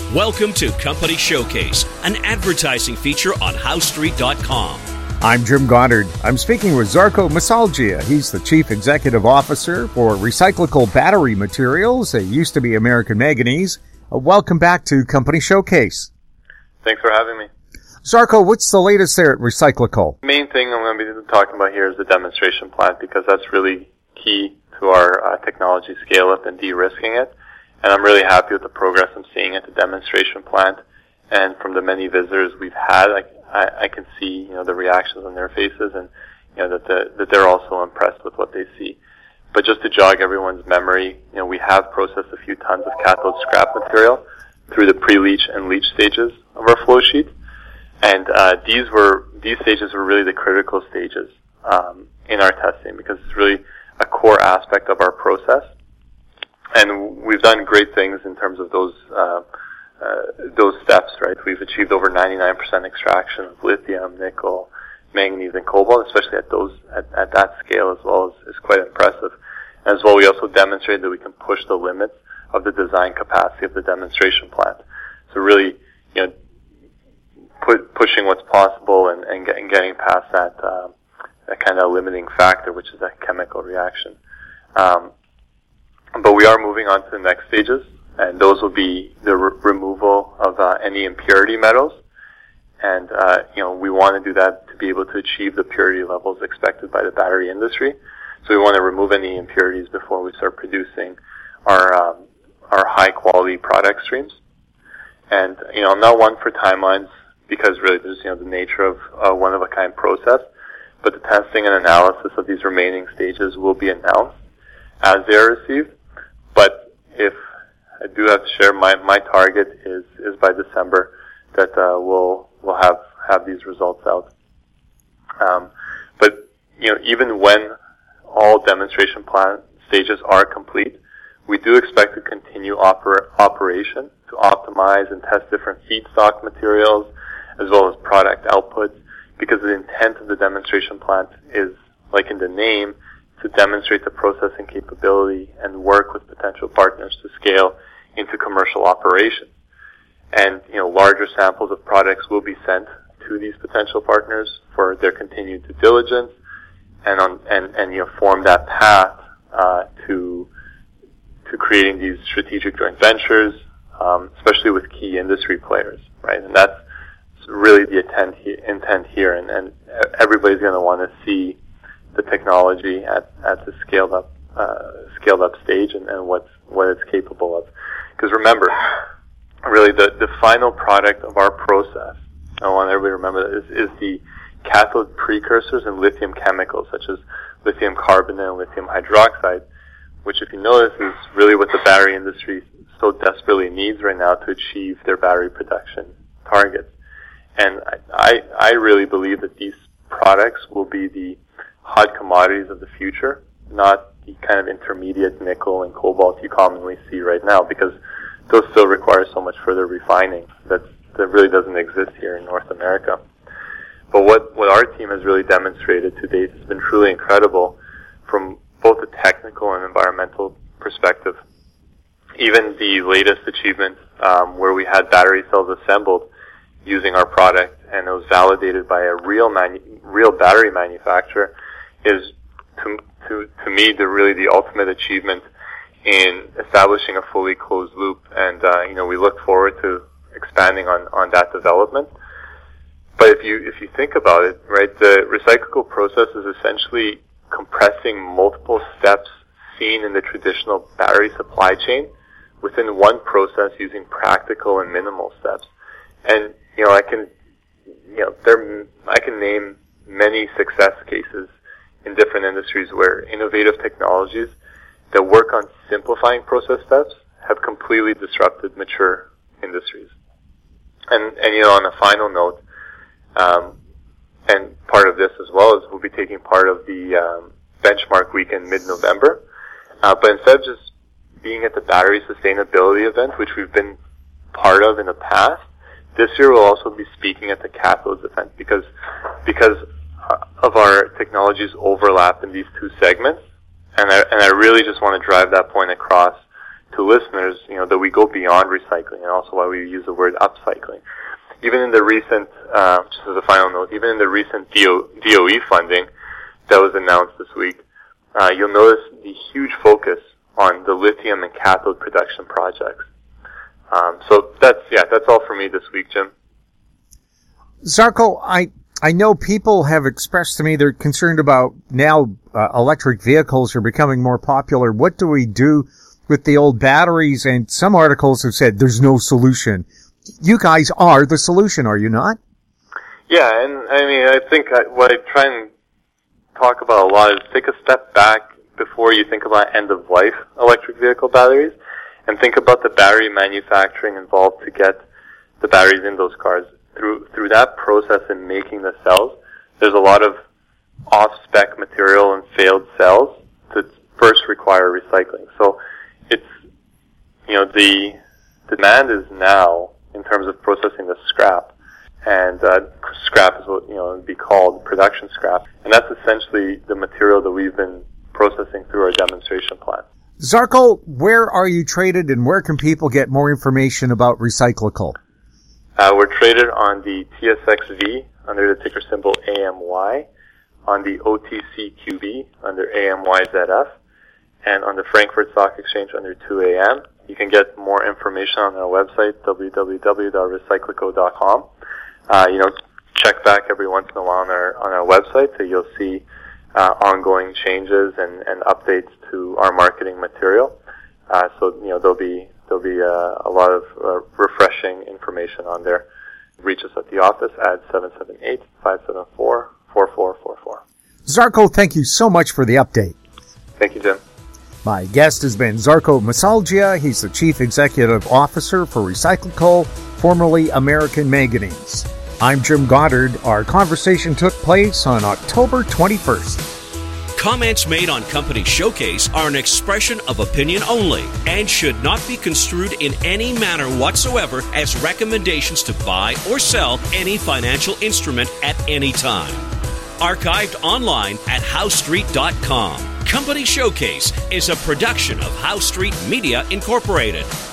Welcome to Company Showcase, an advertising feature on HowStreet.com. I'm Jim Goddard. I'm speaking with Žarko Misalgia. He's the Chief Executive Officer for Recyclical Battery Materials. It used to be American Manganese. Welcome back to Company Showcase. Thanks for having me. Žarko, what's the latest there at Recyclical? The main thing I'm going to be talking about here is the demonstration plant, because that's really key to our technology scale-up and de-risking it. And I'm really happy with the progress I'm seeing at the demonstration plant. And from the many visitors we've had, I can see, the reactions on their faces, and, that they're also impressed with what they see. But just to jog everyone's memory, we have processed a few tons of cathode scrap material through the pre-leach and leach stages of our flow sheet. And, these stages were really the critical stages, in our testing, because it's really a core aspect of our process. And we've done great things in terms of those steps, right? We've achieved over 99% extraction of lithium, nickel, manganese, and cobalt, especially at that scale as well, is quite impressive. As well, we also demonstrated that we can push the limits of the design capacity of the demonstration plant. So really, pushing what's possible and getting past that kind of limiting factor, which is that chemical reaction. But we are moving on to the next stages, and those will be the removal of any impurity metals. And, we want to do that to be able to achieve the purity levels expected by the battery industry. So we want to remove any impurities before we start producing our high quality product streams. And, I'm not one for timelines, because really there's, the nature of a one-of-a-kind process. But the testing and analysis of these remaining stages will be announced as they are received. But if I do have to share, my target is by December that we'll have these results out. But even when all demonstration plant stages are complete, we do expect to continue operation to optimize and test different feedstock materials as well as product outputs, because the intent of the demonstration plant is, like in the name, to demonstrate the processing capability and work with potential partners to scale into commercial operations. And, larger samples of products will be sent to these potential partners for their continued due diligence and form that path to creating these strategic joint ventures, especially with key industry players, right? And that's really the intent here, and everybody's going to want to see the technology at the scaled up stage and what it's capable of. Because remember, really the final product of our process, I want everybody to remember that, is the cathode precursors and lithium chemicals such as lithium carbonate and lithium hydroxide, which, if you notice, is really what the battery industry so desperately needs right now to achieve their battery production targets. And I really believe that these products will be the hot commodities of the future, not the kind of intermediate nickel and cobalt you commonly see right now, because those still require so much further refining that really doesn't exist here in North America. But what our team has really demonstrated to date has been truly incredible from both a technical and environmental perspective. Even the latest achievement, where we had battery cells assembled using our product and it was validated by a real battery manufacturer, is to me the ultimate achievement in establishing a fully closed loop. And we look forward to expanding on that development. But if you think about it, right, the recyclical process is essentially compressing multiple steps seen in the traditional battery supply chain within one process using practical and minimal steps. And I can name many success cases in different industries where innovative technologies that work on simplifying process steps have completely disrupted mature industries. And on a final note, and part of this as well is we'll be taking part of the Benchmark Week in mid-November. But instead of just being at the battery sustainability event, which we've been part of in the past, this year we'll also be speaking at the cathodes event because of our technologies overlap in these two segments. And I really just want to drive that point across to listeners, that we go beyond recycling, and also why we use the word upcycling. Even in the recent, just as a final note, even in the recent DOE funding that was announced this week, you'll notice the huge focus on the lithium and cathode production projects. So that's all for me this week, Jim. Zarko, I know people have expressed to me they're concerned about now electric vehicles are becoming more popular. What do we do with the old batteries? And some articles have said there's no solution. You guys are the solution, are you not? Yeah, and I think what I try and talk about a lot is take a step back before you think about end-of-life electric vehicle batteries, and think about the battery manufacturing involved to get the batteries in those cars. Through that process in making the cells, there's a lot of off-spec material and failed cells that first require recycling. So it's, the demand is now in terms of processing the scrap, and scrap is what, would be called production scrap, and that's essentially the material that we've been processing through our demonstration plant. Zarko, where are you traded, and where can people get more information about Recyclical? We're traded on the TSXV under the ticker symbol AMY, on the OTCQB under AMYZF, and on the Frankfurt Stock Exchange under 2AM. You can get more information on our website, www.recyclico.com. Check back every once in a while on our website, so you'll see ongoing changes and updates to our marketing material. So there'll be a lot of refreshing information on there. Reach us at the office at 778-574-4444. Zarko, thank you so much for the update. Thank you, Jim. My guest has been Zarko Masalgia. He's the Chief Executive Officer for Recyclical, formerly American Manganese. I'm Jim Goddard. Our conversation took place on October 21st. Comments made on Company Showcase are an expression of opinion only and should not be construed in any manner whatsoever as recommendations to buy or sell any financial instrument at any time. Archived online at HowStreet.com. Company Showcase is a production of How Street Media Incorporated.